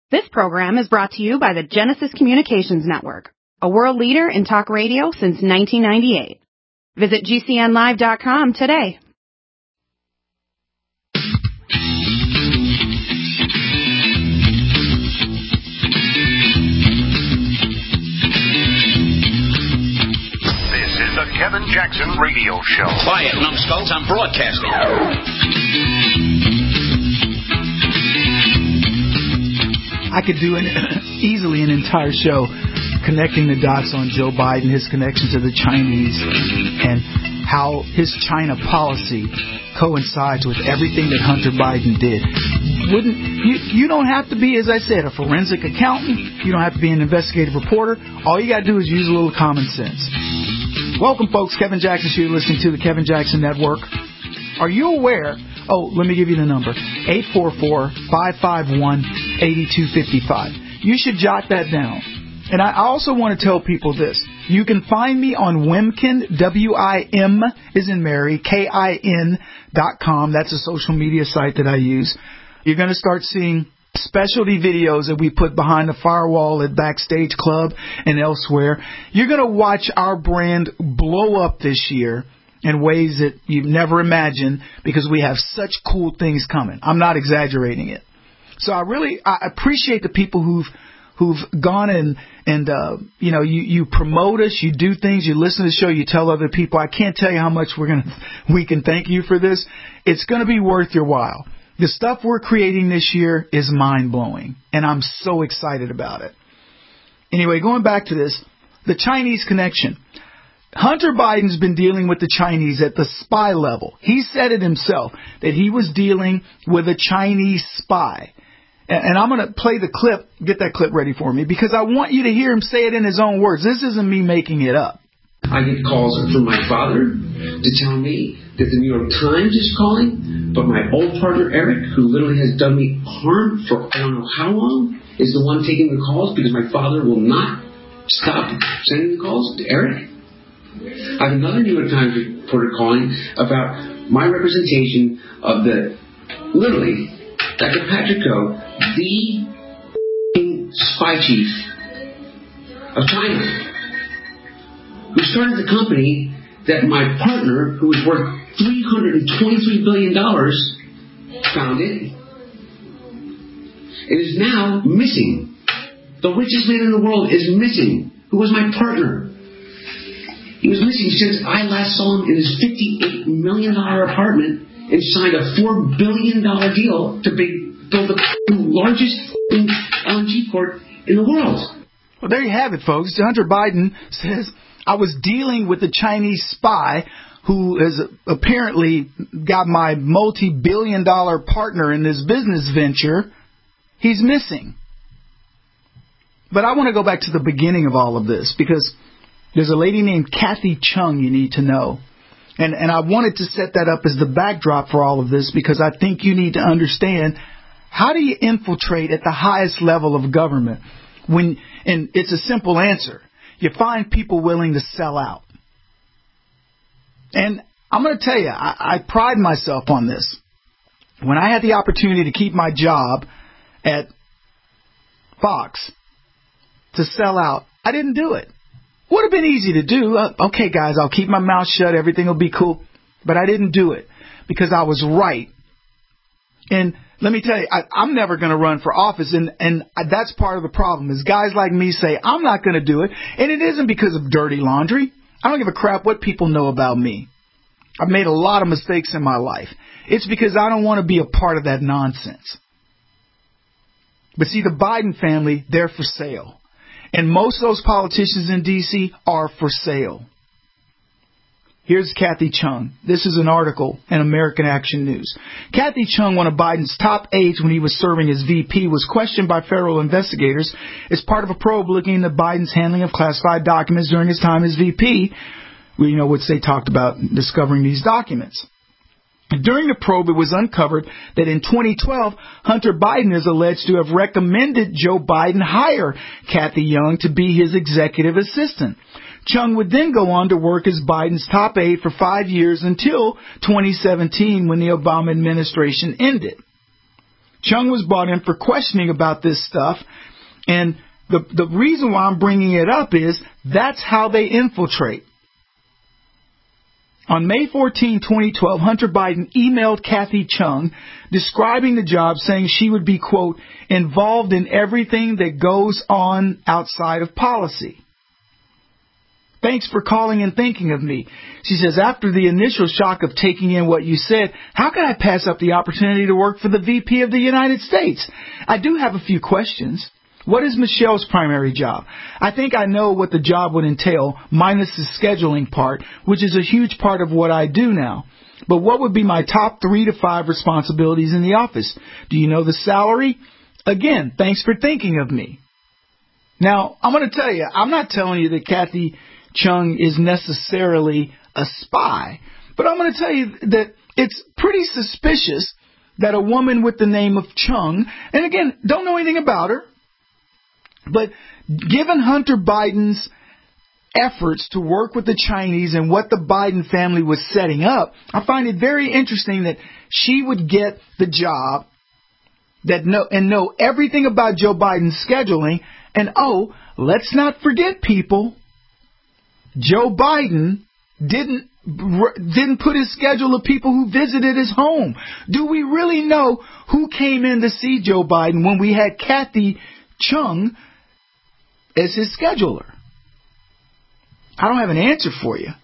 This program is brought to you by the Genesis Communications Network, a world leader in talk radio since 1998. Visit GCNlive.com today. This is the Kevin Jackson Radio Show. Quiet, numbskulls, I'm broadcasting. I could do easily an entire show connecting the dots on Joe Biden, his connection to the Chinese, and how his China policy coincides with everything that Hunter Biden did. You don't have to be, as I said, a forensic accountant. You don't have to be an investigative reporter. All you got to do is use a little common sense. Welcome, folks. Kevin Jackson here, listening to the Kevin Jackson Network. Are you aware? Oh, let me give you the number, 844-551-8255. You should jot that down. And I also want to tell people this. You can find me on Wimkin, W-I-M is in Mary, K-I-N.com. That's a social media site that I use. You're going to start seeing specialty videos that we put behind the firewall at Backstage Club and elsewhere. You're going to watch our brand blow up this year in ways that you've never imagined because we have such cool things coming. I'm not exaggerating it. So I appreciate the people who've gone and you promote us, you do things, you listen to the show, you tell other people. I can't tell you how much we can thank you for this. It's going to be worth your while. The stuff we're creating this year is mind-blowing, and I'm so excited about it. Anyway, going back to this, the Chinese connection. Hunter Biden's been dealing with the Chinese at the spy level. He said it himself, that he was dealing with a Chinese spy. And I'm going to play the clip, get that clip ready for me, because I want you to hear him say it in his own words. This isn't me making it up. I get calls from my father to tell me that the New York Times is calling, but my old partner, Eric, who literally has done me harm for I don't know how long, is the one taking the calls because my father will not stop sending the calls to Eric. I have another New York Times reporter calling about my representation of literally, Dr. Patrick Koh, the spy chief of China, who started the company that my partner, who was worth $323 billion, founded, and is now missing. The richest man in the world is missing, who was my partner. He was missing since I last saw him in his $58 million apartment and signed a $4 billion deal to build the largest LNG port in the world. Well, there you have it, folks. Hunter Biden says, I was dealing with a Chinese spy who has apparently got my multi-billion-dollar partner in this business venture. He's missing. But I want to go back to the beginning of all of this because there's a lady named Kathy Chung you need to know. And I wanted to set that up as the backdrop for all of this because I think you need to understand how do you infiltrate at the highest level of government and it's a simple answer. You find people willing to sell out. And I'm going to tell you, I pride myself on this. When I had the opportunity to keep my job at Fox to sell out, I didn't do it. Would have been easy to do. Okay, guys, I'll keep my mouth shut. Everything will be cool. But I didn't do it because I was right. And let me tell you, I'm never going to run for office. And that's part of the problem is guys like me say, I'm not going to do it. And it isn't because of dirty laundry. I don't give a crap what people know about me. I've made a lot of mistakes in my life. It's because I don't want to be a part of that nonsense. But see, the Biden family, they're for sale. And most of those politicians in D.C. are for sale. Here's Kathy Chung. This is an article in American Action News. Kathy Chung, one of Biden's top aides when he was serving as VP, was questioned by federal investigators as part of a probe looking into Biden's handling of classified documents during his time as VP, which they talked about discovering these documents. During the probe, it was uncovered that in 2012, Hunter Biden is alleged to have recommended Joe Biden hire Kathy Young to be his executive assistant. Chung would then go on to work as Biden's top aide for 5 years until 2017 when the Obama administration ended. Chung was brought in for questioning about this stuff, and the reason why I'm bringing it up is that's how they infiltrate. On May 14, 2012, Hunter Biden emailed Kathy Chung describing the job, saying she would be, quote, involved in everything that goes on outside of policy. Thanks for calling and thinking of me. She says, after the initial shock of taking in what you said, how can I pass up the opportunity to work for the VP of the United States? I do have a few questions. What is Michelle's primary job? I think I know what the job would entail, minus the scheduling part, which is a huge part of what I do now. But what would be my top 3 to 5 responsibilities in the office? Do you know the salary? Again, thanks for thinking of me. Now, I'm going to tell you, I'm not telling you that Kathy Chung is necessarily a spy, but I'm going to tell you that it's pretty suspicious that a woman with the name of Chung, and again, don't know anything about her, but given Hunter Biden's efforts to work with the Chinese and what the Biden family was setting up, I find it very interesting that she would get the job know everything about Joe Biden's scheduling. And let's not forget, people, Joe Biden didn't put his schedule of people who visited his home. Do we really know who came in to see Joe Biden when we had Kathy Chung as his scheduler? I don't have an answer for you.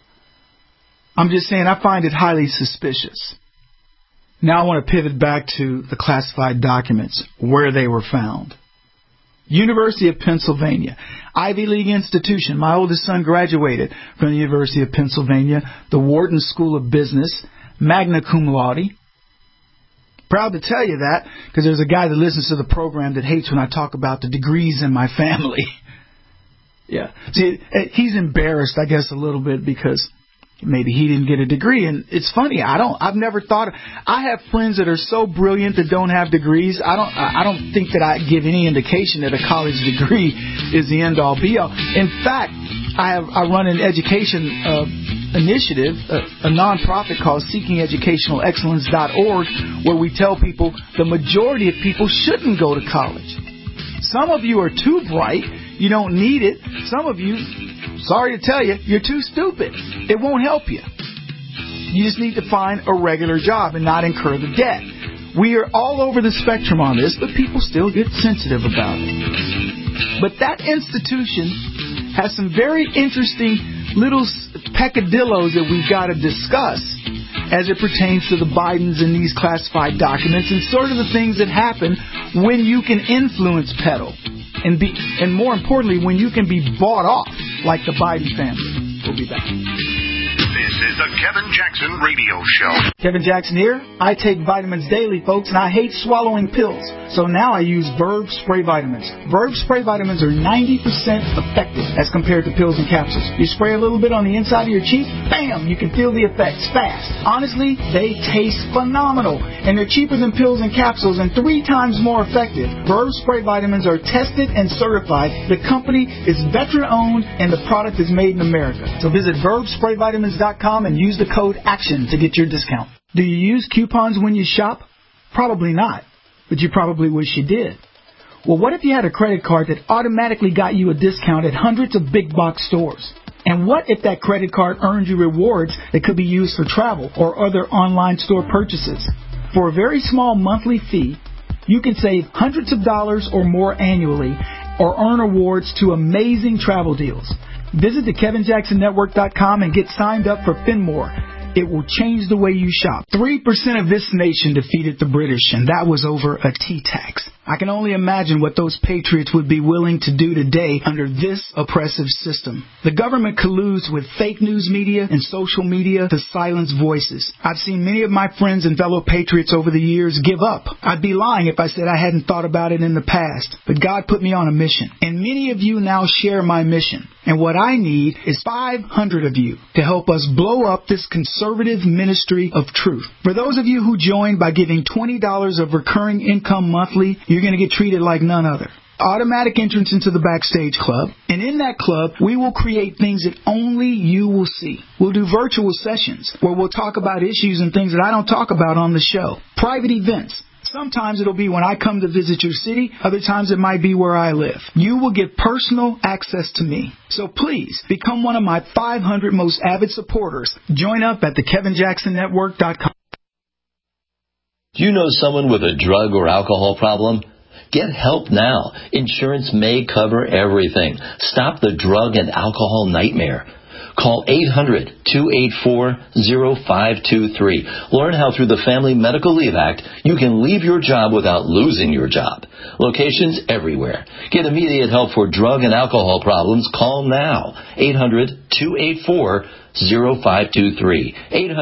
I'm just saying I find it highly suspicious. Now I want to pivot back to the classified documents, where they were found. University of Pennsylvania, Ivy League institution. My oldest son graduated from the University of Pennsylvania, the Wharton School of Business, magna cum laude. Proud to tell you that because there's a guy that listens to the program that hates when I talk about the degrees in my family. Yeah. See, he's embarrassed, I guess, a little bit because maybe he didn't get a degree. And it's funny. I've never thought. I have friends that are so brilliant that don't have degrees. I don't think that I give any indication that a college degree is the end all be all. In fact, I run an education initiative, a nonprofit called SeekingEducationalExcellence.org, where we tell people the majority of people shouldn't go to college. Some of you are too bright. You don't need it. Some of you, sorry to tell you, you're too stupid. It won't help you. You just need to find a regular job and not incur the debt. We are all over the spectrum on this, but people still get sensitive about it. But that institution has some very interesting little peccadillos that we've got to discuss as it pertains to the Bidens and these classified documents and sort of the things that happen when you can influence peddle. And more importantly, when you can be bought off like the Biden family. We'll be back. This is the Kevin Jackson Radio Show. Kevin Jackson here. I take vitamins daily, folks, and I hate swallowing pills. So now I use Verb Spray Vitamins. Verb Spray Vitamins are 90% effective as compared to pills and capsules. You spray a little bit on the inside of your cheek, bam, you can feel the effects fast. Honestly, they taste phenomenal, and they're cheaper than pills and capsules and 3 times more effective. Verb Spray Vitamins are tested and certified. The company is veteran-owned, and the product is made in America. So visit VerbSprayVitamins.com and use the code ACTION to get your discount. Do you use coupons when you shop? Probably not, but you probably wish you did. Well, what if you had a credit card that automatically got you a discount at hundreds of big box stores? And what if that credit card earned you rewards that could be used for travel or other online store purchases? For a very small monthly fee, you can save hundreds of dollars or more annually or earn awards to amazing travel deals. Visit the KevinJacksonNetwork.com and get signed up for Finmore. It will change the way you shop. 3% of this nation defeated the British, and that was over a tea tax. I can only imagine what those patriots would be willing to do today under this oppressive system. The government colludes with fake news media and social media to silence voices. I've seen many of my friends and fellow patriots over the years give up. I'd be lying if I said I hadn't thought about it in the past. But God put me on a mission, and many of you now share my mission. And what I need is 500 of you to help us blow up this conservative ministry of truth. For those of you who join by giving $20 of recurring income monthly, you're going to get treated like none other. Automatic entrance into the Backstage Club. And in that club, we will create things that only you will see. We'll do virtual sessions where we'll talk about issues and things that I don't talk about on the show. Private events. Sometimes it'll be when I come to visit your city. Other times it might be where I live. You will get personal access to me. So please, become one of my 500 most avid supporters. Join up at thekevinjacksonnetwork.com. Do you know someone with a drug or alcohol problem? Get help now. Insurance may cover everything. Stop the drug and alcohol nightmare. Call 800-284-0523. Learn how through the Family Medical Leave Act you can leave your job without losing your job. Locations everywhere. Get immediate help for drug and alcohol problems. Call now. 800-284-0523.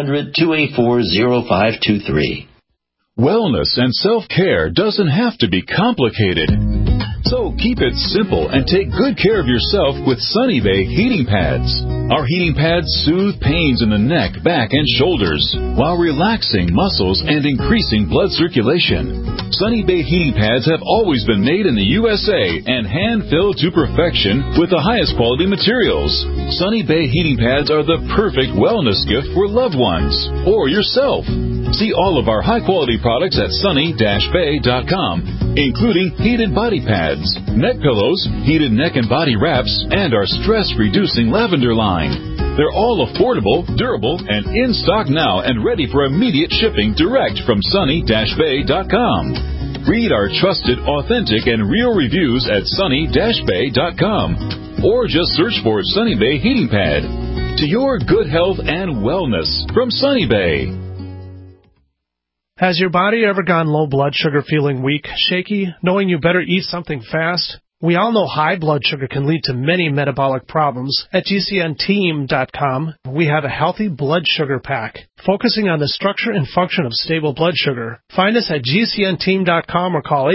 800-284-0523. Wellness and self-care doesn't have to be complicated. So keep it simple and take good care of yourself with Sunny Bay heating pads. Our heating pads soothe pains in the neck, back, and shoulders while relaxing muscles and increasing blood circulation. Sunny Bay heating pads have always been made in the USA and hand-filled to perfection with the highest quality materials. Sunny Bay heating pads are the perfect wellness gift for loved ones or yourself. See all of our high-quality products at sunny-bay.com, including heated body pads, neck pillows, heated neck and body wraps, and our stress-reducing lavender line. They're all affordable, durable, and in stock now and ready for immediate shipping direct from sunny-bay.com. Read our trusted, authentic, and real reviews at sunny-bay.com, or just search for Sunny Bay Heating Pad. To your good health and wellness from Sunny Bay. Has your body ever gone low blood sugar, feeling weak, shaky, knowing you better eat something fast? We all know high blood sugar can lead to many metabolic problems. At GCNteam.com, we have a healthy blood sugar pack, focusing on the structure and function of stable blood sugar. Find us at GCNteam.com or call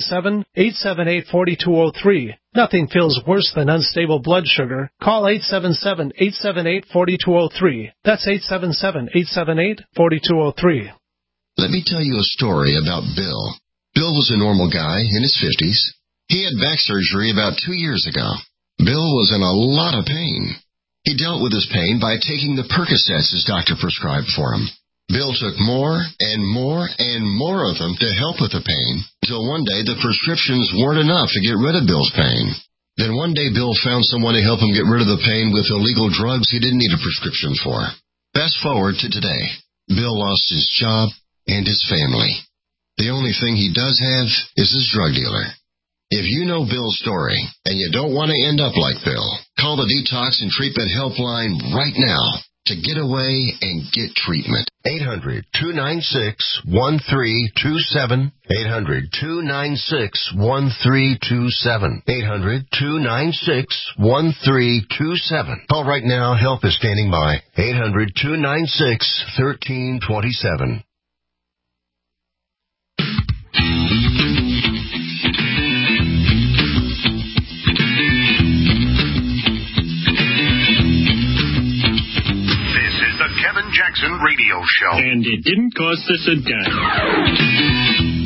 877-878-4203. Nothing feels worse than unstable blood sugar. Call 877-878-4203. That's 877-878-4203. Let me tell you a story about Bill. Bill was a normal guy in his 50s. He had back surgery about 2 years ago. Bill was in a lot of pain. He dealt with his pain by taking the Percocets his doctor prescribed for him. Bill took more and more and more of them to help with the pain, until one day the prescriptions weren't enough to get rid of Bill's pain. Then one day Bill found someone to help him get rid of the pain with illegal drugs he didn't need a prescription for. Fast forward to today. Bill lost his job and his family. The only thing he does have is his drug dealer. If you know Bill's story and you don't want to end up like Bill, call the Detox and Treatment Helpline right now to get away and get treatment. 800-296-1327. 800-296-1327. 800-296-1327. Call right now. Help is standing by. 800-296-1327. Kevin Jackson Radio Show. And it didn't cost us a dime.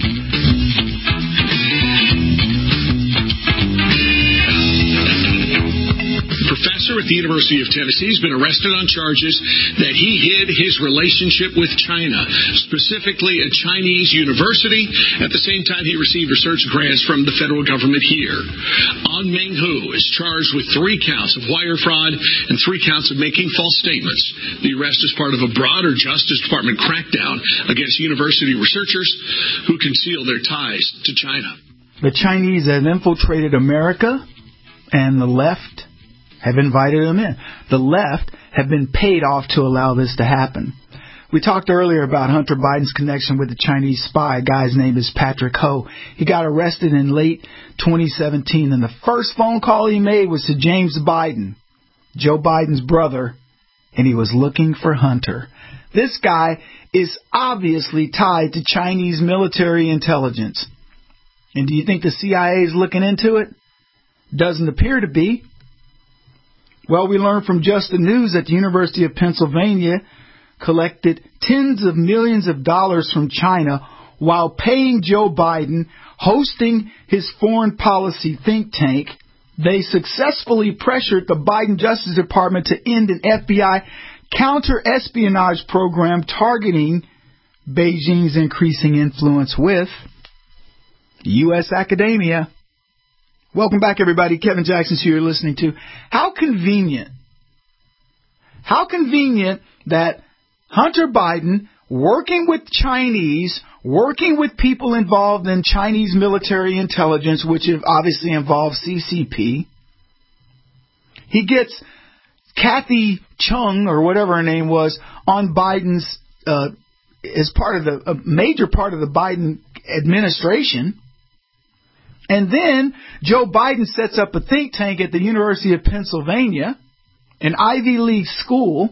Professor at the University of Tennessee has been arrested on charges that he hid his relationship with China, specifically a Chinese university. At the same time, he received research grants from the federal government here. An Menghu is charged with 3 counts of wire fraud and 3 counts of making false statements. The arrest is part of a broader Justice Department crackdown against university researchers who conceal their ties to China. The Chinese have infiltrated America, and the left have invited them in. The left have been paid off to allow this to happen. We talked earlier about Hunter Biden's connection with the Chinese spy. A guy's name is Patrick Ho. He got arrested in late 2017, and the first phone call he made was to James Biden, Joe Biden's brother, and he was looking for Hunter. This guy is obviously tied to Chinese military intelligence. And do you think the CIA is looking into it? Doesn't appear to be. Well, we learned from Just the News that the University of Pennsylvania collected tens of millions of dollars from China while paying Joe Biden, hosting his foreign policy think tank. They successfully pressured the Biden Justice Department to end an FBI counter-espionage program targeting Beijing's increasing influence with U.S. academia. Welcome back, everybody. Kevin Jackson's who you're listening to. How convenient that Hunter Biden, working with Chinese, working with people involved in Chinese military intelligence, which obviously involves CCP, he gets Kathy Chung, or whatever her name was, on Biden's, as part of a major part of the Biden administration. And then Joe Biden sets up a think tank at the University of Pennsylvania, an Ivy League school,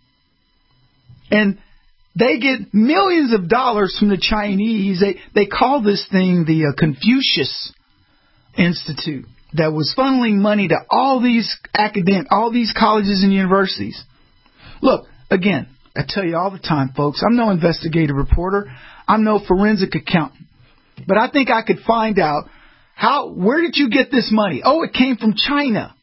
and they get millions of dollars from the Chinese. They call this thing the Confucius Institute, that was funneling money to all these colleges and universities. Look, again, I tell you all the time, folks, I'm no investigative reporter. I'm no forensic accountant. But I think I could find out where did you get this money? Oh, it came from China.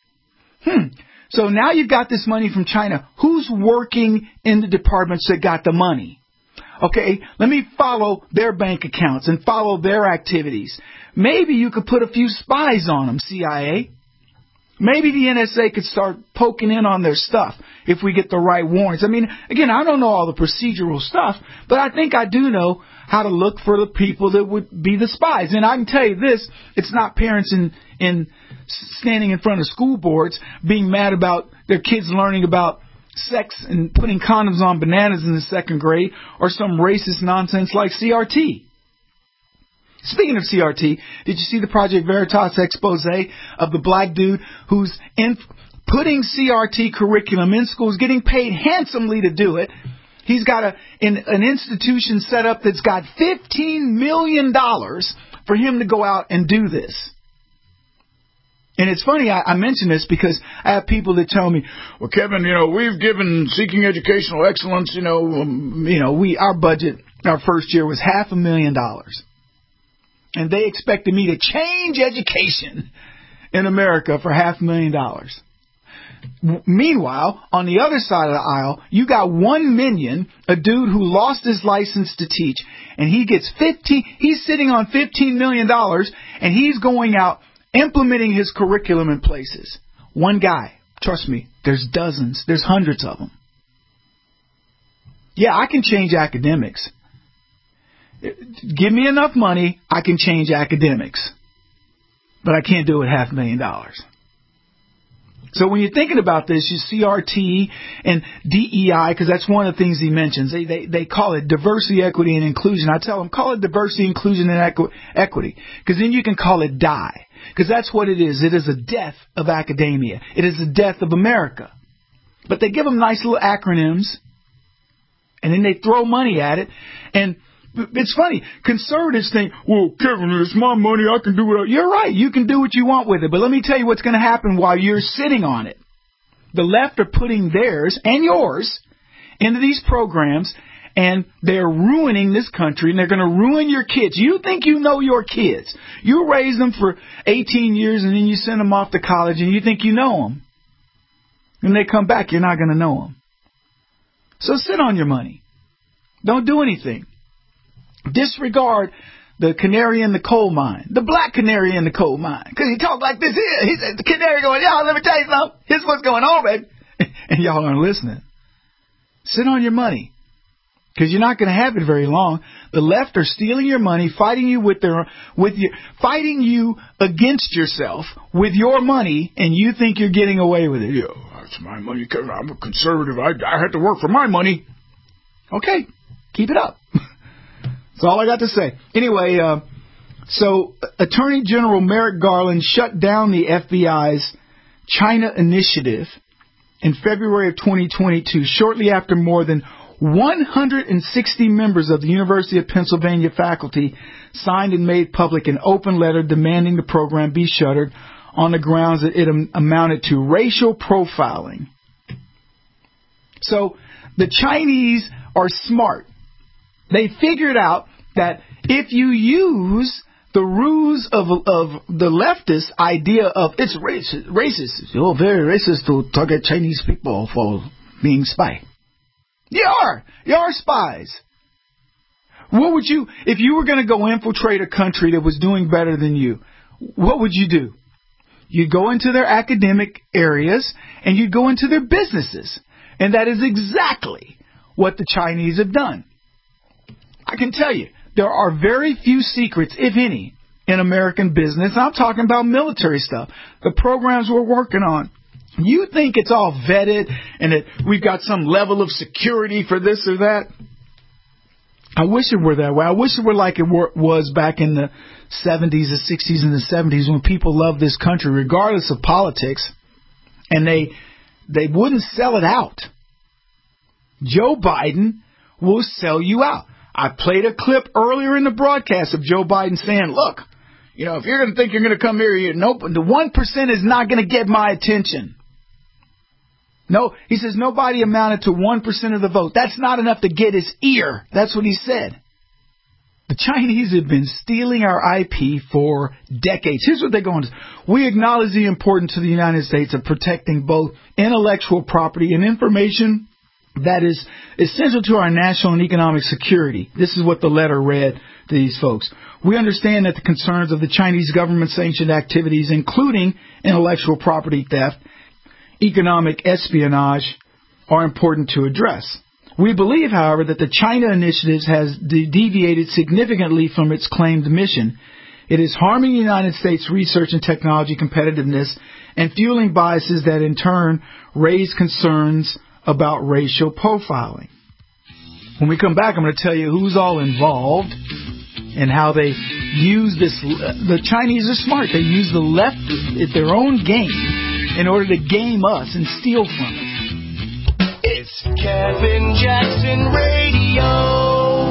So now you've got this money from China. Who's working in the departments that got the money? Okay, let me follow their bank accounts and follow their activities. Maybe you could put a few spies on them, CIA. Maybe the NSA could start poking in on their stuff if we get the right warrants. I mean, again, I don't know all the procedural stuff, but I think I do know how to look for the people that would be the spies. And I can tell you this, it's not parents in standing in front of school boards being mad about their kids learning about sex and putting condoms on bananas in the second grade, or some racist nonsense like CRT. Speaking of CRT, did you see the Project Veritas expose of the black dude who's putting CRT curriculum in schools, getting paid handsomely to do it? He's got an institution set up that's got $15 million for him to go out and do this. And it's funny, I mention this because I have people that tell me, well, Kevin, we've given Seeking Educational Excellence, our budget, our first year was $500,000. And they expected me to change education in America for $500,000. Meanwhile, on the other side of the aisle, you got 1 million, a dude who lost his license to teach, and he's sitting on $15 million, and he's going out implementing his curriculum in places. One guy. Trust me, there's dozens, there's hundreds of them. Yeah, I can change academics. Give me enough money, I can change academics. But I can't do it $500,000. So when you're thinking about this, you CRT and DEI, because that's one of the things he mentions. They call it diversity, equity, and inclusion. I tell them, call it diversity, inclusion, and equity, because then you can call it DIE, because that's what it is. It is a death of academia. It is the death of America. But they give them nice little acronyms, and then they throw money at it. And it's funny. Conservatives think, well, Kevin, it's my money. I can do what You're right. You can do what you want with it. But let me tell you what's going to happen while you're sitting on it. The left are putting theirs and yours into these programs, and they're ruining this country, and they're going to ruin your kids. You think you know your kids. You raise them for 18 years, and then you send them off to college, and you think you know them. When they come back, you're not going to know them. So sit on your money. Don't do anything. Disregard the canary in the coal mine, the black canary in the coal mine. Because he talked like this here. He said, the canary going, y'all, let me tell you something. Here's what's going on, baby. And y'all aren't listening. Sit on your money. Because you're not going to have it very long. The left are stealing your money, fighting you fighting you against yourself with your money, and you think you're getting away with it. Yo, that's my money. I'm a conservative. I had to work for my money. Okay, keep it up. That's all I got to say. Anyway, so Attorney General Merrick Garland shut down the FBI's China initiative in February of 2022, shortly after more than 160 members of the University of Pennsylvania faculty signed and made public an open letter demanding the program be shuttered on the grounds that it amounted to racial profiling. So the Chinese are smart. They figured out that if you use the ruse of the leftist idea of it's racist, you're very racist to target Chinese people for being spy. You are spies. What would you, if you were going to go infiltrate a country that was doing better than you, what would you do? You'd go into their academic areas and you'd go into their businesses. And that is exactly what the Chinese have done. I can tell you, there are very few secrets, if any, in American business. I'm talking about military stuff. The programs we're working on. You think it's all vetted and that we've got some level of security for this or that? I wish it were that way. I wish it were like it was back in the 70s, the 60s, and the 70s when people loved this country regardless of politics, and they wouldn't sell it out. Joe Biden will sell you out. I played a clip earlier in the broadcast of Joe Biden saying, look, you know, if you're going to think you're going to come here, nope, the 1% is not going to get my attention. No, he says nobody amounted to 1% of the vote. That's not enough to get his ear. That's what he said. The Chinese have been stealing our IP for decades. Here's what they're going to do. We acknowledge the importance to the United States of protecting both intellectual property and information that is essential to our national and economic security. This is what the letter read to these folks. We understand that the concerns of the Chinese government-sanctioned activities, including intellectual property theft, economic espionage, are important to address. We believe, however, that the China Initiative has deviated significantly from its claimed mission. It is harming the United States research and technology competitiveness and fueling biases that in turn raise concerns about racial profiling. When we come back, I'm going to tell you who's all involved and how they use this. The Chinese are smart. They use the left at their own game in order to game us and steal from us. It's Kevin Jackson Radio.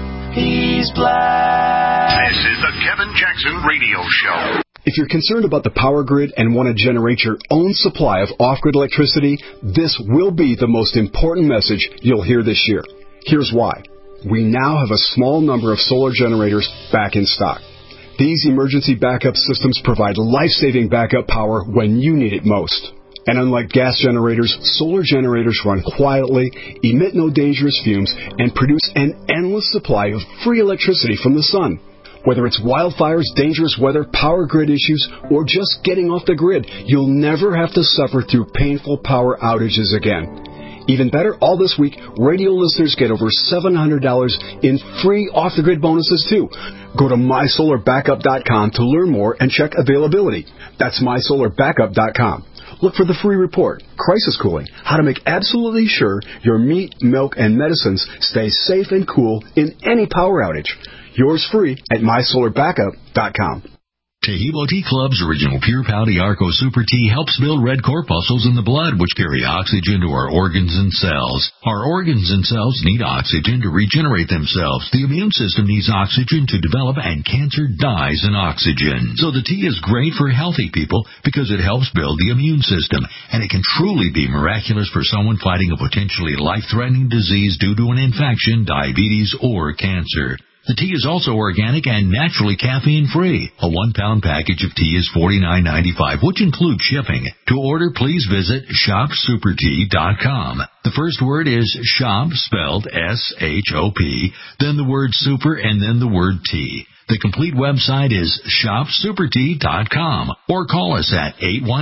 He's black. This is the Kevin Jackson Radio Show. If you're concerned about the power grid and want to generate your own supply of off-grid electricity, this will be the most important message you'll hear this year. Here's why. We now have a small number of solar generators back in stock. These emergency backup systems provide life-saving backup power when you need it most. And unlike gas generators, solar generators run quietly, emit no dangerous fumes, and produce an endless supply of free electricity from the sun. Whether it's wildfires, dangerous weather, power grid issues, or just getting off the grid, you'll never have to suffer through painful power outages again. Even better, all this week, radio listeners get over $700 in free off-the-grid bonuses, too. Go to MySolarBackup.com to learn more and check availability. That's MySolarBackup.com. Look for the free report, Crisis Cooling, how to make absolutely sure your meat, milk, and medicines stay safe and cool in any power outage. Yours free at MySolarBackup.com. Tehebo Tea Club's original Pure Pouty Arco Super Tea helps build red corpuscles in the blood, which carry oxygen to our organs and cells. Our organs and cells need oxygen to regenerate themselves. The immune system needs oxygen to develop, and cancer dies in oxygen. So the tea is great for healthy people because it helps build the immune system, and it can truly be miraculous for someone fighting a potentially life-threatening disease due to an infection, diabetes, or cancer. The tea is also organic and naturally caffeine-free. A 1-pound package of tea is $49.95, which includes shipping. To order, please visit shopsupertea.com. The first word is shop, spelled S-H-O-P, then the word super, and then the word tea. The complete website is shopsupertea.com, or call us at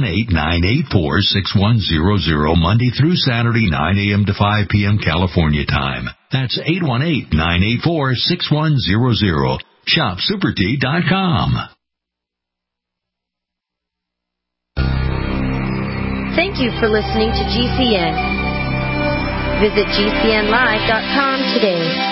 818-984-6100 Monday through Saturday, 9 a.m. to 5 p.m. California time. That's 818-984-6100. shopsupertea.com. Thank you for listening to GCN. Visit GCNlive.com today.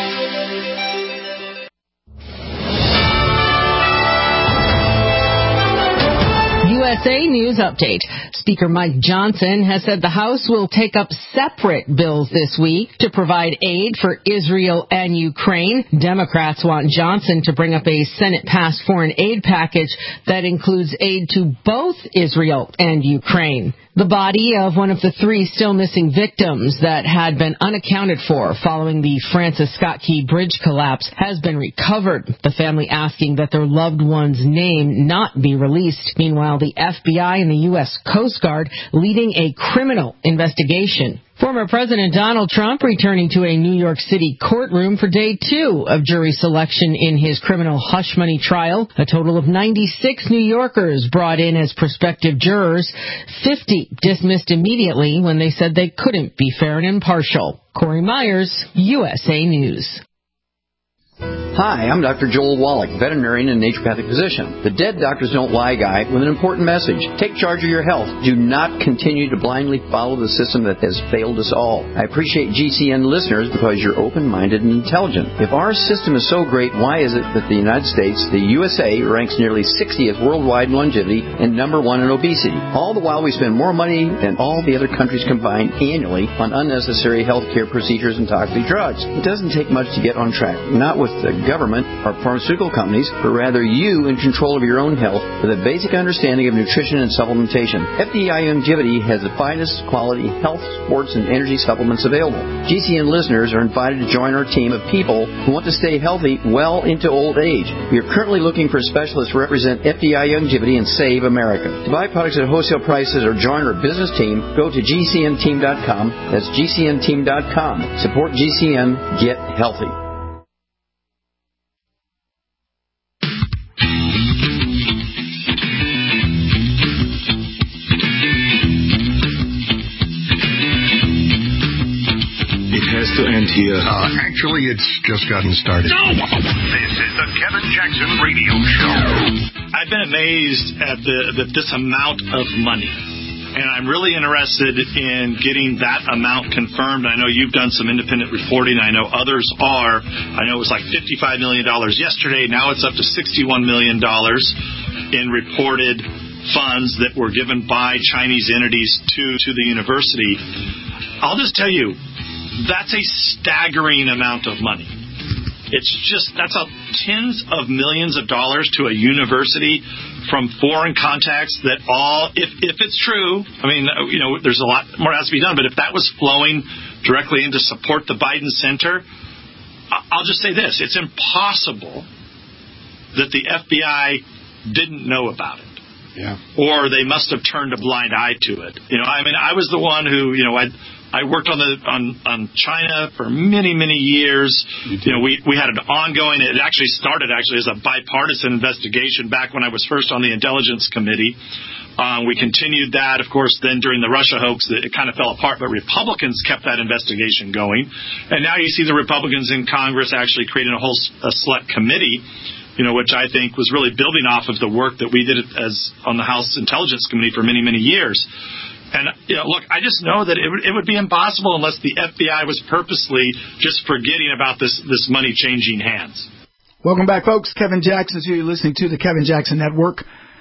USA News Update. Speaker Mike Johnson has said the House will take up separate bills this week to provide aid for Israel and Ukraine. Democrats want Johnson to bring up a Senate-passed foreign aid package that includes aid to both Israel and Ukraine. The body of one of the 3 still missing victims that had been unaccounted for following the Francis Scott Key Bridge collapse has been recovered, the family asking that their loved one's name not be released. Meanwhile, the FBI and the U.S. Coast Guard leading a criminal investigation Former President Donald Trump returning to a New York City courtroom for day 2 of jury selection in his criminal hush money trial. A total of 96 New Yorkers brought in as prospective jurors. 50 dismissed immediately when they said they couldn't be fair and impartial. Corey Myers, USA News. Hi, I'm Dr. Joel Wallach, veterinarian and naturopathic physician. The Dead Doctors Don't Lie guy with an important message. Take charge of your health. Do not continue to blindly follow the system that has failed us all. I appreciate GCN listeners because you're open-minded and intelligent. If our system is so great, why is it that the United States, the USA, ranks nearly 60th worldwide in longevity and number 1 in obesity? All the while we spend more money than all the other countries combined annually on unnecessary healthcare procedures and toxic drugs. It doesn't take much to get on track. Not with the government or pharmaceutical companies, but rather you in control of your own health with a basic understanding of nutrition and supplementation. FDI Longevity has the finest quality health, sports, and energy supplements available. GCN listeners are invited to join our team of people who want to stay healthy well into old age. We are currently looking for specialists to represent FDI Longevity and Save America. To buy products at wholesale prices or join our business team, go to GCNteam.com. That's GCNteam.com. Support GCN. Get healthy. To end here. Actually, it's just gotten started. No! This is the Kevin Jackson Radio Show. I've been amazed at this amount of money, and I'm really interested in getting that amount confirmed. I know you've done some independent reporting. I know others are. I know it was like $55 million yesterday. Now it's up to $61 million in reported funds that were given by Chinese entities to the university. I'll just tell you, that's a staggering amount of money. That's tens of millions of dollars to a university from foreign contacts that all, if it's true, I mean, there's a lot more has to be done, but if that was flowing directly in to support the Biden Center, I'll just say this, it's impossible that the FBI didn't know about it. Yeah. Or they must have turned a blind eye to it. I was the one who, I worked on China for many, many years. We had an ongoing. It actually started as a bipartisan investigation back when I was first on the Intelligence Committee. We continued that, of course. Then during the Russia hoax, it kind of fell apart. But Republicans kept that investigation going, and now you see the Republicans in Congress actually creating a select committee, which I think was really building off of the work that we did on the House Intelligence Committee for many, many years. And, look, I just know that it would be impossible unless the FBI was purposely just forgetting about this money changing hands. Welcome back, folks. Kevin Jackson's here. You're listening to the Kevin Jackson Network,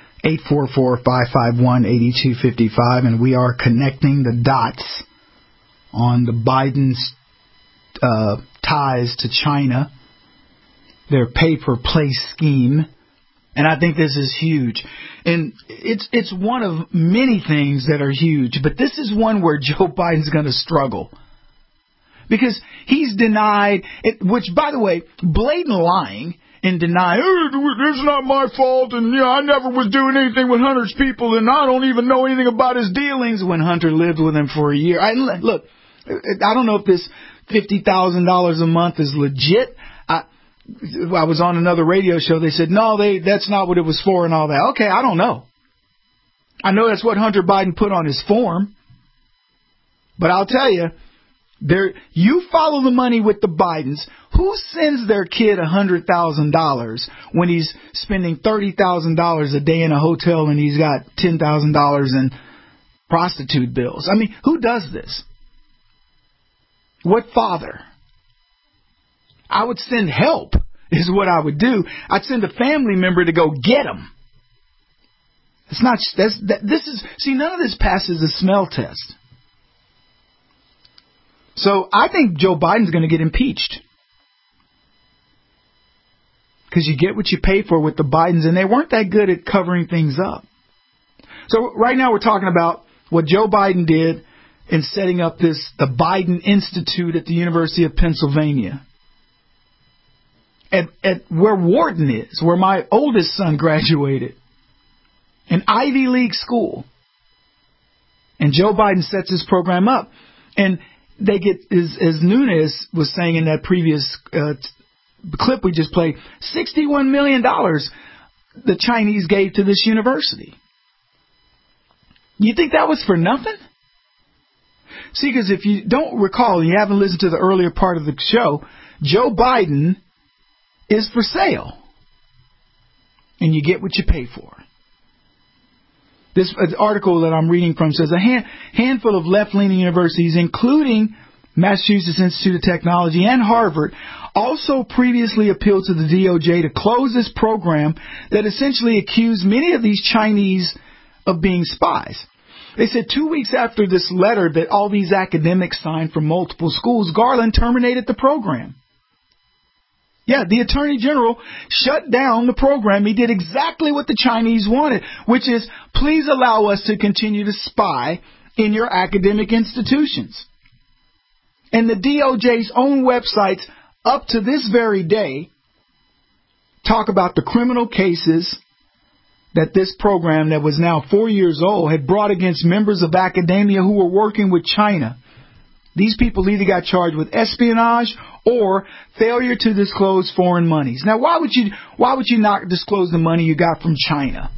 844-551-8255, and we are connecting the dots on the Biden's ties to China, their pay-for-play scheme. And I think this is huge. And it's one of many things that are huge. But this is one where Joe Biden's going to struggle. Because he's denied, which, by the way, blatant lying and denying, it's not my fault, and I never was doing anything with Hunter's people, and I don't even know anything about his dealings, when Hunter lived with him for a year. Look, I don't know if this $50,000 a month is legit. I was on another radio show. They said, no, that's not what it was for and all that. Okay, I don't know. I know that's what Hunter Biden put on his form. But I'll tell you, you follow the money with the Bidens. Who sends their kid $100,000 when he's spending $30,000 a day in a hotel and he's got $10,000 in prostitute bills? I mean, who does this? What father? I would send help, is what I would do. I'd send a family member to go get him. None of this passes the smell test. So I think Joe Biden's going to get impeached. Because you get what you pay for with the Bidens, and they weren't that good at covering things up. So right now we're talking about what Joe Biden did in setting up the Biden Institute at the University of Pennsylvania. At where Wharton is, where my oldest son graduated, an Ivy League school. And Joe Biden sets his program up. And they get, as Nunes was saying in that previous clip we just played, $61 million the Chinese gave to this university. You think that was for nothing? See, because if you don't recall, and you haven't listened to the earlier part of the show, Joe Biden is for sale. And you get what you pay for. This article that I'm reading from says a handful of left-leaning universities, including Massachusetts Institute of Technology and Harvard, also previously appealed to the DOJ to close this program that essentially accused many of these Chinese of being spies. They said 2 weeks after this letter that all these academics signed from multiple schools, Garland terminated the program. Yeah, the Attorney General shut down the program. He did exactly what the Chinese wanted, which is, please allow us to continue to spy in your academic institutions. And the DOJ's own websites, up to this very day, talk about the criminal cases that this program, that was now 4 years old, had brought against members of academia who were working with China. These people either got charged with espionage or failure to disclose foreign monies. Now, why would you not disclose the money you got from China?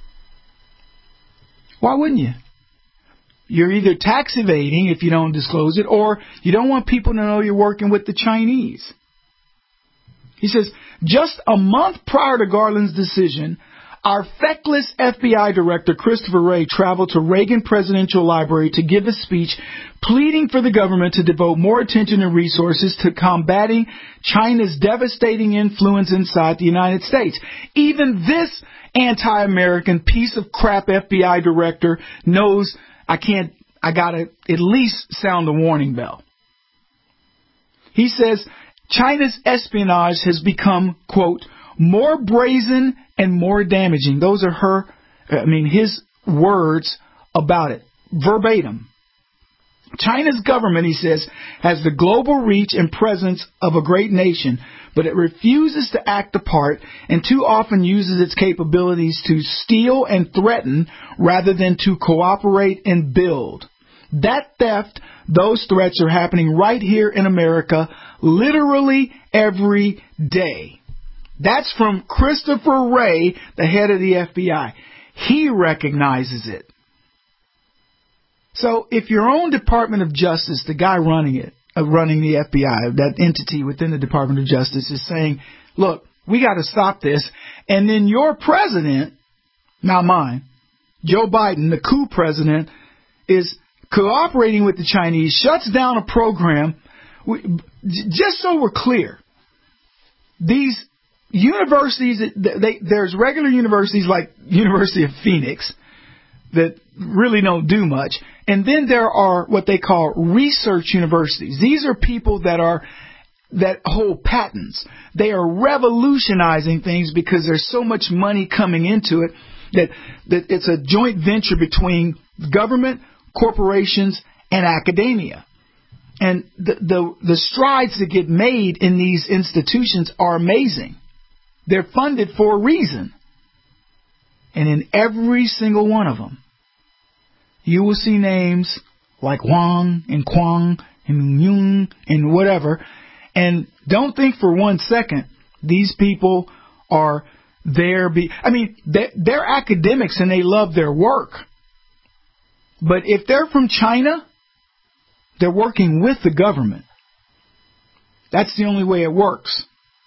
Why wouldn't you? You're either tax evading if you don't disclose it, or you don't want people to know you're working with the Chinese. He says, just a month prior to Garland's decision, our feckless FBI director, Christopher Wray, traveled to Reagan Presidential Library to give a speech pleading for the government to devote more attention and resources to combating China's devastating influence inside the United States. Even this anti-American piece of crap FBI director knows I gotta at least sound the warning bell. He says China's espionage has become, quote, more brazen and more damaging. Those are his words about it, verbatim. China's government, he says, has the global reach and presence of a great nation, but it refuses to act the part and too often uses its capabilities to steal and threaten rather than to cooperate and build. That theft, those threats are happening right here in America, literally every day. That's from Christopher Wray, the head of the FBI. He recognizes it. So if your own Department of Justice, the guy running the FBI, that entity within the Department of Justice, is saying, look, we got to stop this, and then your president, not mine, Joe Biden, the coup president, is cooperating with the Chinese, shuts down a program, just so we're clear, these universities, there's regular universities like University of Phoenix that really don't do much. And then there are what they call research universities. These are people that hold patents. They are revolutionizing things because there's so much money coming into it that it's a joint venture between government, corporations, and academia. And the strides that get made in these institutions are amazing. They're funded for a reason. And in every single one of them, you will see names like Wang and Kwang and Yung and whatever. And don't think for 1 second these people are there. They're academics and they love their work. But if they're from China, they're working with the government. That's the only way it works.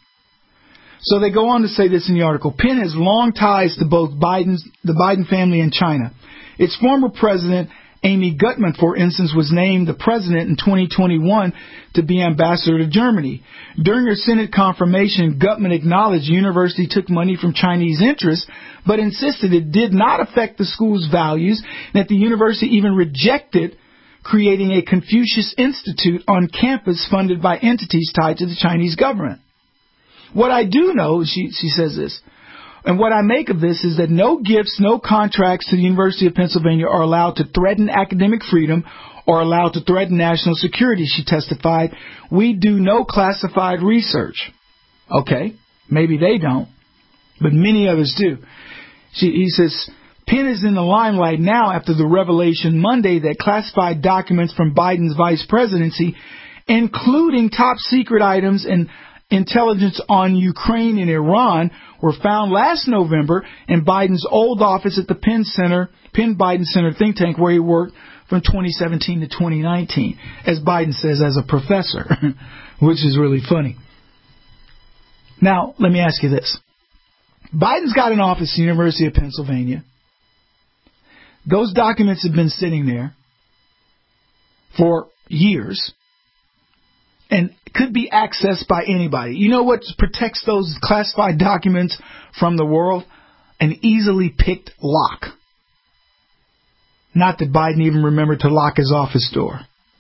So they go on to say this in the article. Penn has long ties to both the Biden family and China. Its former president, Amy Gutmann, for instance, was named the president in 2021 to be ambassador to Germany. During her Senate confirmation, Gutmann acknowledged the university took money from Chinese interests, but insisted it did not affect the school's values, and that the university even rejected creating a Confucius Institute on campus funded by entities tied to the Chinese government. What I do know, she says this, and what I make of this is that no gifts, no contracts to the University of Pennsylvania are allowed to threaten academic freedom or allowed to threaten national security, she testified. We do no classified research. Okay, maybe they don't, but many others do. He says, Penn is in the limelight now after the revelation Monday that classified documents from Biden's vice presidency, including top-secret items and intelligence on Ukraine and Iran, were found last November in Biden's old office at the Penn Biden Center think tank where he worked from 2017 to 2019, as Biden says, as a professor, which is really funny. Now, let me ask you this. Biden's got an office at the University of Pennsylvania. Those documents have been sitting there for years and could be accessed by anybody. You know what protects those classified documents from the world? An easily picked lock. Not that Biden even remembered to lock his office door.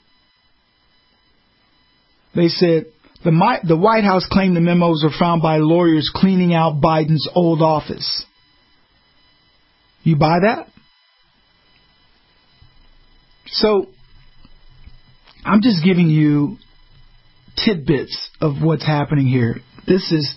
They said the White House claimed the memos were found by lawyers cleaning out Biden's old office. You buy that? So, I'm just giving you tidbits of what's happening here. This is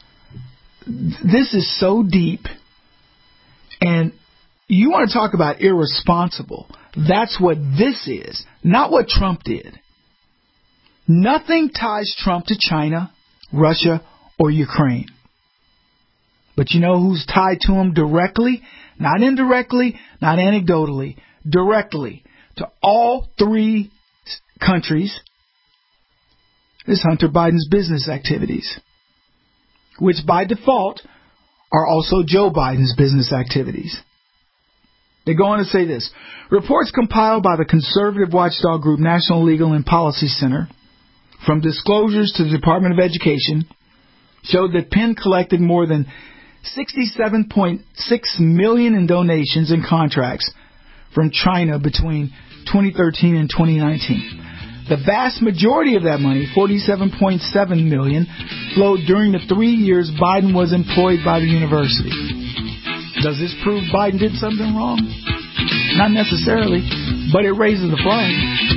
so deep, and you want to talk about irresponsible. That's what this is, not what Trump did. Nothing ties Trump to China, Russia, or Ukraine. But you know who's tied to him directly? Not indirectly, not anecdotally, directly to all three countries is Hunter Biden's business activities, which by default are also Joe Biden's business activities. They go on to say this. Reports compiled by the conservative watchdog group National Legal and Policy Center, from disclosures to the Department of Education, showed that Penn collected more than $67.6 million in donations and contracts from China between 2013 and 2019. The vast majority of that money, $47.7 million, flowed during the 3 years Biden was employed by the university. Does this prove Biden did something wrong? Not necessarily, but it raises the flag.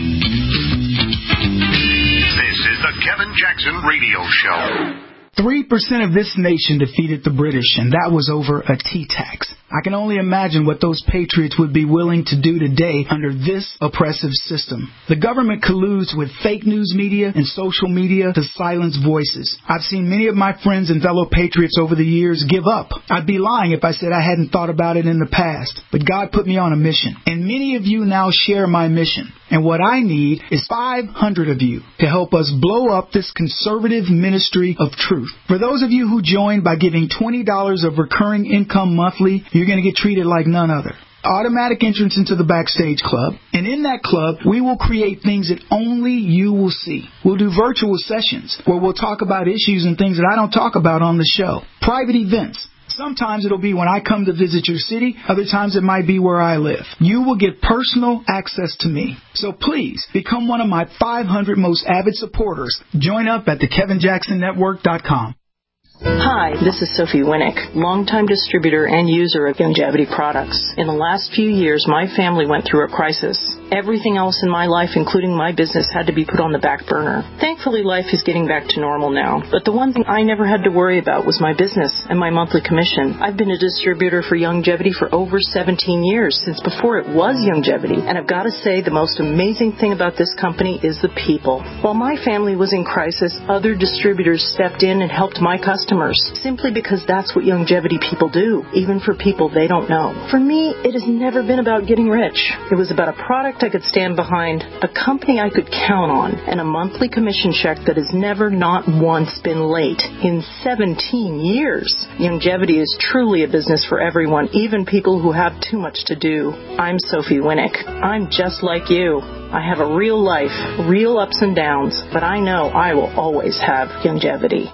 This is the Kevin Jackson Radio Show. 3% of this nation defeated the British, and that was over a tea tax. I can only imagine what those patriots would be willing to do today under this oppressive system. The government colludes with fake news media and social media to silence voices. I've seen many of my friends and fellow patriots over the years give up. I'd be lying if I said I hadn't thought about it in the past. But God put me on a mission, and many of you now share my mission. And what I need is 500 of you to help us blow up this conservative ministry of truth. For those of you who join by giving $20 of recurring income monthly, you're going to get treated like none other. Automatic entrance into the Backstage Club. And in that club, we will create things that only you will see. We'll do virtual sessions where we'll talk about issues and things that I don't talk about on the show. Private events. Sometimes it'll be when I come to visit your city. Other times it might be where I live. You will get personal access to me. So please become one of my 500 most avid supporters. Join up at thekevinjacksonnetwork.com. Hi, this is Sophie Winnick, longtime distributor and user of Youngevity products. In the last few years, my family went through a crisis. Everything else in my life, including my business, had to be put on the back burner. Thankfully, life is getting back to normal now. But the one thing I never had to worry about was my business and my monthly commission. I've been a distributor for Youngevity for over 17 years, since before it was Youngevity. And I've got to say, the most amazing thing about this company is the people. While my family was in crisis, other distributors stepped in and helped my customers, simply because that's what Youngevity people do, even for people they don't know. For me, it has never been about getting rich. It was about a product I could stand behind, a company I could count on, and a monthly commission check that has never, not once, been late in 17 years. Youngevity is truly a business for everyone, even people who have too much to do. I'm Sophie Winnick. I'm just like you. I have a real life, real ups and downs, but I know I will always have Youngevity.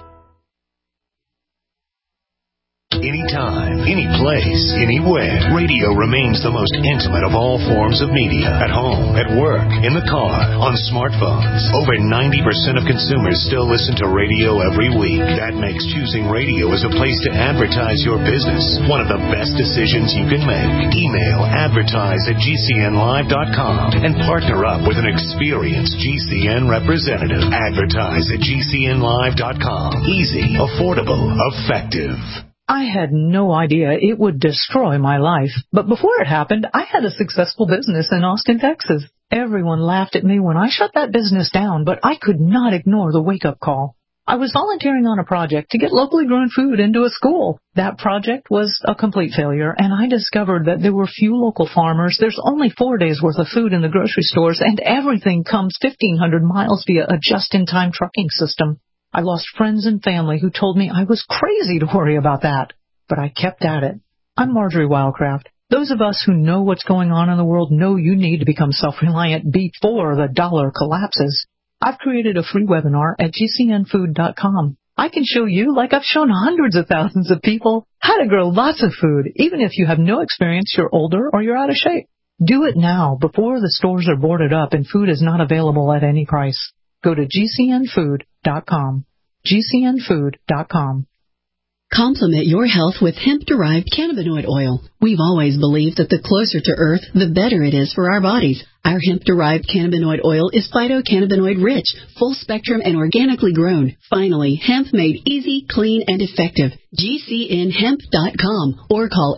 Anytime, any place, anywhere, radio remains the most intimate of all forms of media. At home, at work, in the car, on smartphones. Over 90% of consumers still listen to radio every week. That makes choosing radio as a place to advertise your business one of the best decisions you can make. Email advertise@gcnlive.com and partner up with an experienced GCN representative. Advertise@gcnlive.com. Easy, affordable, effective. I had no idea it would destroy my life. But before it happened, I had a successful business in Austin, Texas. Everyone laughed at me when I shut that business down, but I could not ignore the wake-up call. I was volunteering on a project to get locally grown food into a school. That project was a complete failure, and I discovered that there were few local farmers. There's only 4 days' worth of food in the grocery stores, and everything comes 1,500 miles via a just-in-time trucking system. I lost friends and family who told me I was crazy to worry about that, but I kept at it. I'm Marjorie Wildcraft. Those of us who know what's going on in the world know you need to become self-reliant before the dollar collapses. I've created a free webinar at gcnfood.com. I can show you, like I've shown hundreds of thousands of people, how to grow lots of food, even if you have no experience, you're older, or you're out of shape. Do it now before the stores are boarded up and food is not available at any price. Go to gcnfood.com. gcnfood.com. Complement your health with hemp-derived cannabinoid oil. We've always believed that the closer to Earth, the better it is for our bodies. Our hemp-derived cannabinoid oil is phytocannabinoid-rich, full-spectrum, and organically grown. Finally, hemp made easy, clean, and effective. GCNhemp.com or call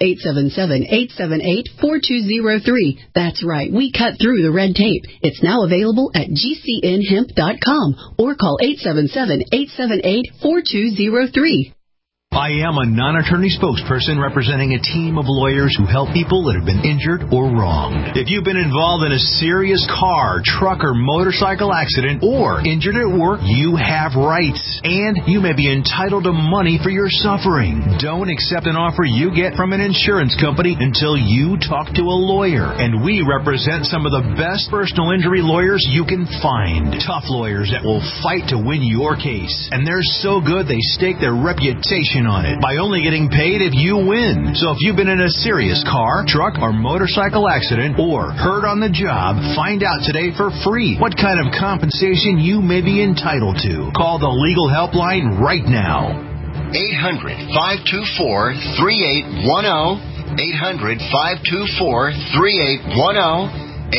877-878-4203. That's right, we cut through the red tape. It's now available at GCNhemp.com or call 877-878-4203. I am a non-attorney spokesperson representing a team of lawyers who help people that have been injured or wronged. If you've been involved in a serious car, truck, or motorcycle accident or injured at work, you have rights, and you may be entitled to money for your suffering. Don't accept an offer you get from an insurance company until you talk to a lawyer, and we represent some of the best personal injury lawyers you can find. Tough lawyers that will fight to win your case, and they're so good they stake their reputation on it by only getting paid if you win. So if you've been in a serious car, truck, or motorcycle accident or hurt on the job, find out today for free what kind of compensation you may be entitled to. Call the legal helpline right now. 800-524-3810. 800-524-3810.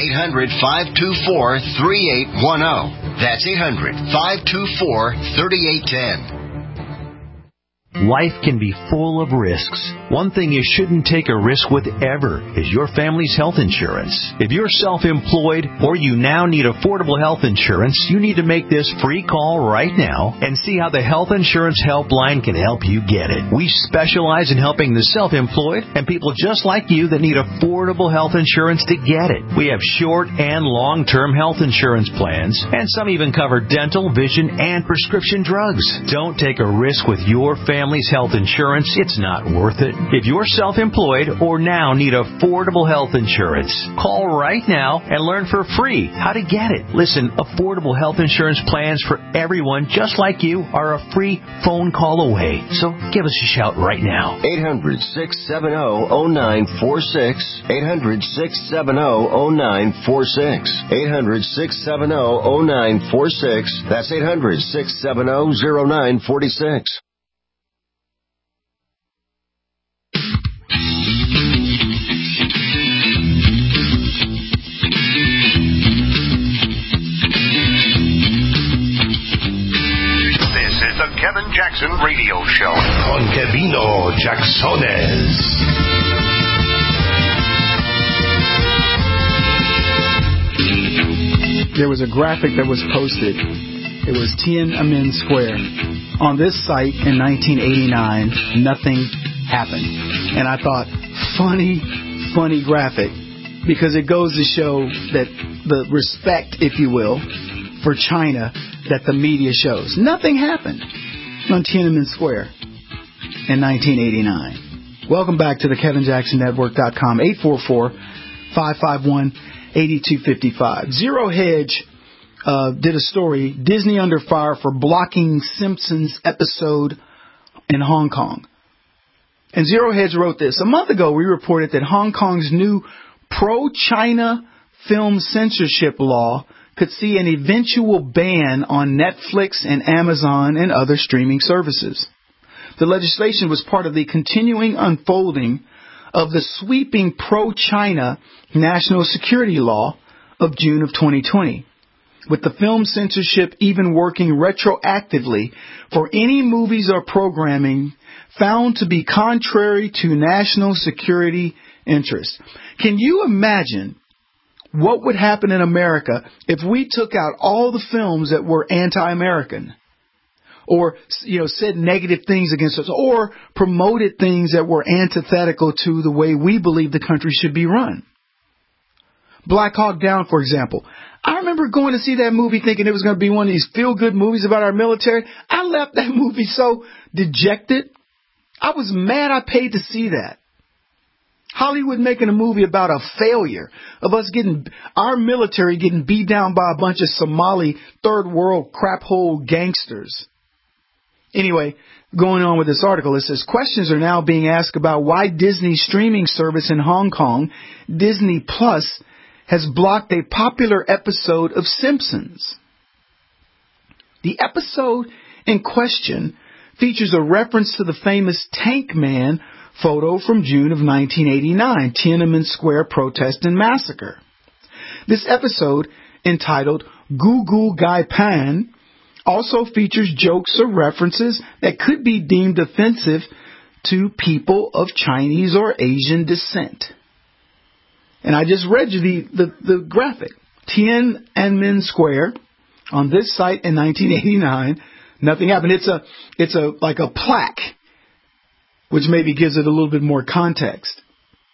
800-524-3810. That's 800-524-3810. Life can be full of risks. One thing you shouldn't take a risk with ever is your family's health insurance. If you're self-employed or you now need affordable health insurance, you need to make this free call right now and see how the Health Insurance Helpline can help you get it. We specialize in helping the self-employed and people just like you that need affordable health insurance to get it. We have short and long-term health insurance plans, and some even cover dental, vision, and prescription drugs. Don't take a risk with your family's health insurance. It's not worth it. If you're self-employed or now need affordable health insurance, call right now and learn for free how to get it. Listen, affordable health insurance plans for everyone just like you are a free phone call away. So give us a shout right now. 800-670-0946. 800-670-0946. 800-670-0946. That's 800-670-0946. The Kevin Jackson Radio Show con Kevino Jacksones. There was a graphic that was posted. It was Tiananmen Square. On this site in 1989, nothing happened. And I thought, funny graphic, because it goes to show that the respect, if you will, for China that the media shows. Nothing happened on Tiananmen Square in 1989. Welcome back to the KevinJacksonNetwork.com. 844-551-8255. Zero Hedge did a story, Disney under fire for blocking Simpsons episode in Hong Kong. And Zero Hedge wrote this. A month ago, we reported that Hong Kong's new pro-China film censorship law could see an eventual ban on Netflix and Amazon and other streaming services. The legislation was part of the continuing unfolding of the sweeping pro-China national security law of June of 2020. with the film censorship even working retroactively for any movies or programming found to be contrary to national security interests. Can you imagine what would happen in America if we took out all the films that were anti-American, or, said negative things against us, or promoted things that were antithetical to the way we believe the country should be run? Black Hawk Down, for example. I remember going to see that movie thinking it was going to be one of these feel-good movies about our military. I left that movie so dejected. I was mad I paid to see that. Hollywood making a movie about a failure of us our military getting beat down by a bunch of Somali third world crap hole gangsters. Anyway, going on with this article, it says questions are now being asked about why Disney's streaming service in Hong Kong, Disney Plus, has blocked a popular episode of Simpsons. The episode in question features a reference to the famous Tank Man photo from June of 1989, Tiananmen Square Protest and Massacre. This episode, entitled Goo Goo Gai Pan, also features jokes or references that could be deemed offensive to people of Chinese or Asian descent. And I just read you the graphic. Tiananmen Square, on this site in 1989, nothing happened. It's like a plaque, which maybe gives it a little bit more context.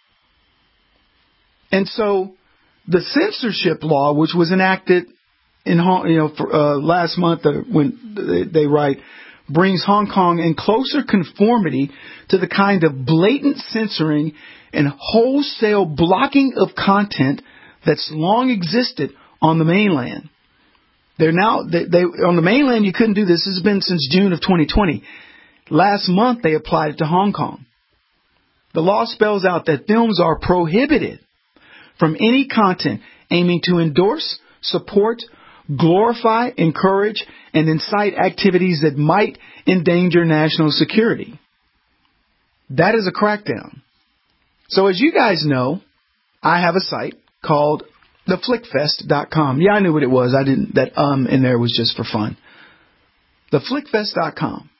And so the censorship law, which was enacted in last month, when they write, brings Hong Kong in closer conformity to the kind of blatant censoring and wholesale blocking of content that's long existed on the mainland. On the mainland you couldn't do this. This has been since June of 2020. Last month they applied it to Hong Kong. The law spells out that films are prohibited from any content aiming to endorse, support, glorify, encourage, and incite activities that might endanger national security. That is a crackdown. So as you guys know, I have a site called theflickfest.com. Yeah, I knew what it was. That in there was just for fun. Theflickfest.com.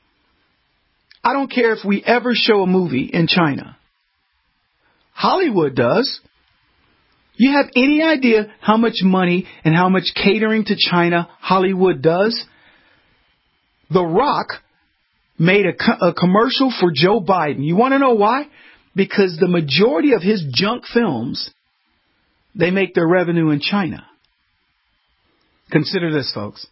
I don't care if we ever show a movie in China. Hollywood does. You have any idea how much money and how much catering to China Hollywood does? The Rock made a commercial for Joe Biden. You want to know why? Because the majority of his junk films, they make their revenue in China. Consider this, folks.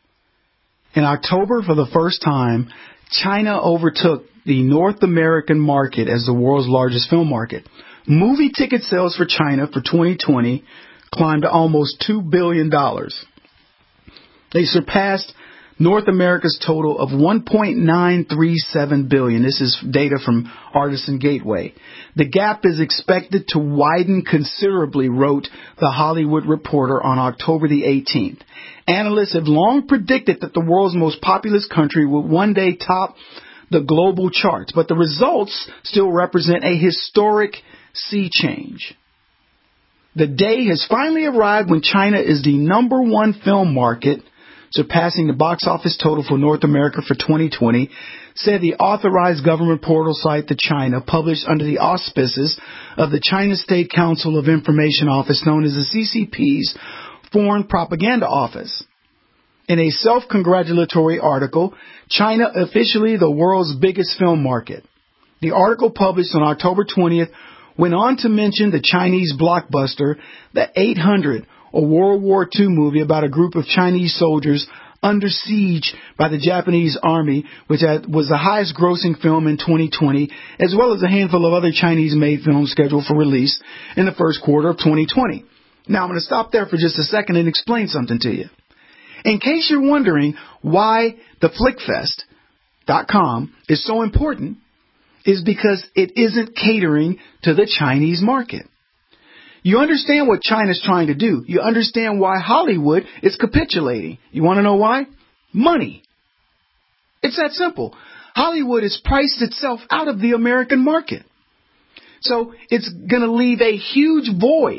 In October, for the first time, China overtook the North American market as the world's largest film market. Movie ticket sales for China for 2020 climbed to almost $2 billion. They surpassed North America's total of $1.937 billion. This is data from Artisan Gateway. The gap is expected to widen considerably, wrote The Hollywood Reporter on October the 18th. Analysts have long predicted that the world's most populous country would one day top the global charts, but the results still represent a historic sea change. The day has finally arrived when China is the number one film market, surpassing the box office total for North America for 2020, said the authorized government portal site The China, published under the auspices of the China State Council of Information Office, known as the CCP's Foreign Propaganda Office. In a self-congratulatory article, China officially the world's biggest film market. The article, published on October 20th, went on to mention the Chinese blockbuster, The 800, a World War II movie about a group of Chinese soldiers under siege by the Japanese army, which was the highest grossing film in 2020, as well as a handful of other Chinese-made films scheduled for release in the first quarter of 2020. Now, I'm going to stop there for just a second and explain something to you. In case you're wondering why the Flickfest.com is so important, is because it isn't catering to the Chinese market. You understand what China's trying to do. You understand why Hollywood is capitulating. You want to know why? Money. It's that simple. Hollywood has priced itself out of the American market. So it's going to leave a huge void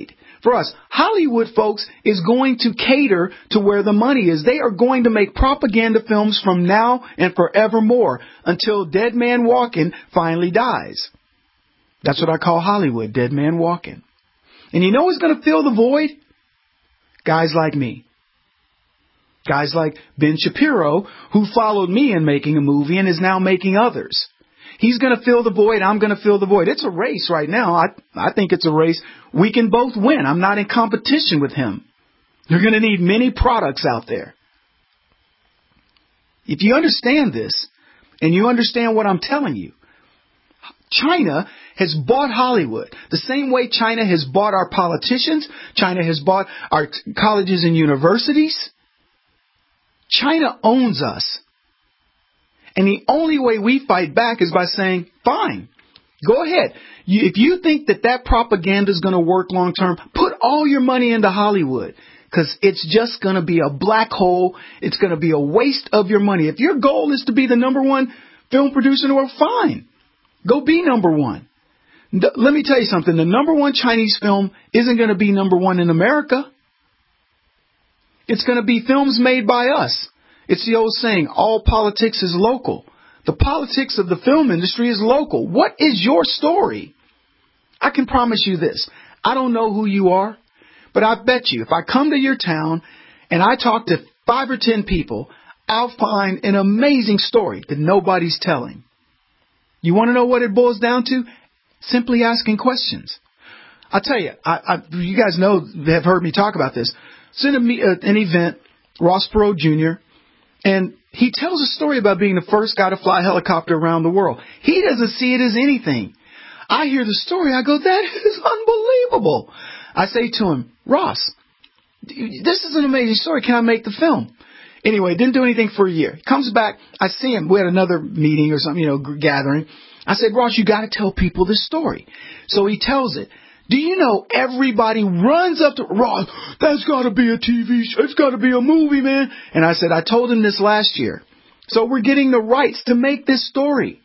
for us. Hollywood, folks, is going to cater to where the money is. They are going to make propaganda films from now and forevermore until Dead Man Walking finally dies. That's what I call Hollywood, Dead Man Walking. And you know who's going to fill the void? Guys like me. Guys like Ben Shapiro, who followed me in making a movie and is now making others. He's going to fill the void. I'm going to fill the void. It's a race right now. I think it's a race. We can both win. I'm not in competition with him. You're going to need many products out there. If you understand this, and you understand what I'm telling you, China has bought Hollywood the same way China has bought our politicians. China has bought our colleges and universities. China owns us. And the only way we fight back is by saying, fine, go ahead. If you think that propaganda is going to work long term, put all your money into Hollywood, because it's just going to be a black hole. It's going to be a waste of your money. If your goal is to be the number one film producer in the world, fine. Go be number one. Let me tell you something. The number one Chinese film isn't going to be number one in America. It's going to be films made by us. It's the old saying, all politics is local. The politics of the film industry is local. What is your story? I can promise you this. I don't know who you are, but I bet you if I come to your town and I talk to 5 or 10 people, I'll find an amazing story that nobody's telling. You want to know what it boils down to? Simply asking questions. I'll tell you, you guys know, have heard me talk about this. It's in an event, Ross Perot Jr., and he tells a story about being the first guy to fly a helicopter around the world. He doesn't see it as anything. I hear the story. I go, that is unbelievable. I say to him, Ross, this is an amazing story. Can I make the film? Anyway, didn't do anything for a year. He comes back. I see him. We had another meeting or something, gathering. I said, Ross, you got to tell people this story. So he tells it. Do you know everybody runs up to Ross? That's got to be a TV show. It's got to be a movie, man. And I said, I told him this last year. So we're getting the rights to make this story.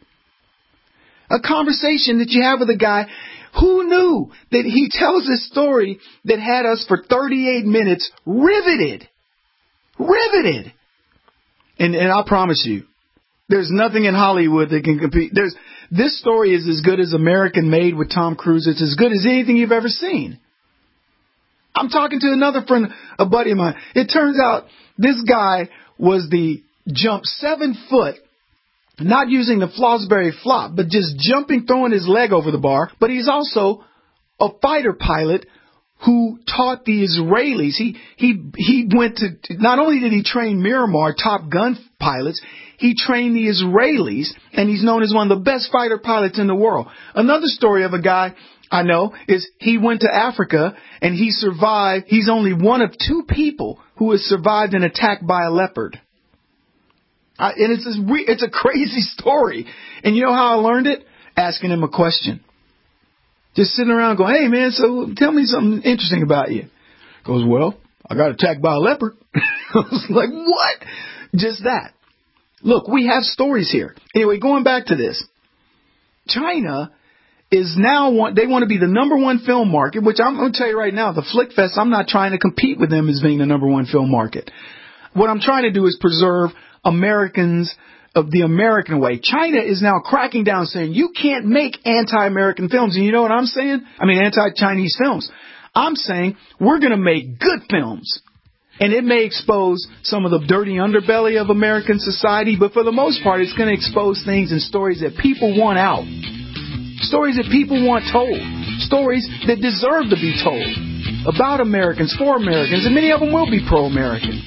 A conversation that you have with a guy who knew that he tells this story that had us for 38 minutes riveted. Riveted. And I promise you, there's nothing in Hollywood that can compete. This story is as good as American Made with Tom Cruise. It's as good as anything you've ever seen. I'm talking to another friend, a buddy of mine. It turns out this guy was the jump 7 foot, not using the Fosbury flop, but just jumping, throwing his leg over the bar. But he's also a fighter pilot who taught the Israelis. He went to, not only did he train Miramar Top Gun pilots, he trained the Israelis, and he's known as one of the best fighter pilots in the world. Another story of a guy I know is he went to Africa and he survived. He's only one of 2 people who has survived an attack by a leopard. And it's a crazy story. And you know how I learned it? Asking him a question. Just sitting around going, hey, man, so tell me something interesting about you. Goes, well, I got attacked by a leopard. I was like, what? Just that. Look, we have stories here. Anyway, going back to this. China is now they want to be the number one film market, which I'm going to tell you right now, the Flick Fest, I'm not trying to compete with them as being the number one film market. What I'm trying to do is preserve Americans of the American way. China is now cracking down saying you can't make anti-American films. And you know what I'm saying? I mean, anti-Chinese films. I'm saying we're going to make good films. And it may expose some of the dirty underbelly of American society, but for the most part, it's going to expose things and stories that people want out. Stories that people want told. Stories that deserve to be told. About Americans, for Americans, and many of them will be pro-American.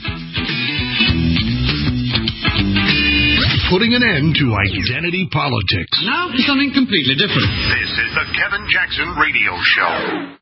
Putting an end to identity politics. Now for something completely different. This is the Kevin Jackson Radio Show.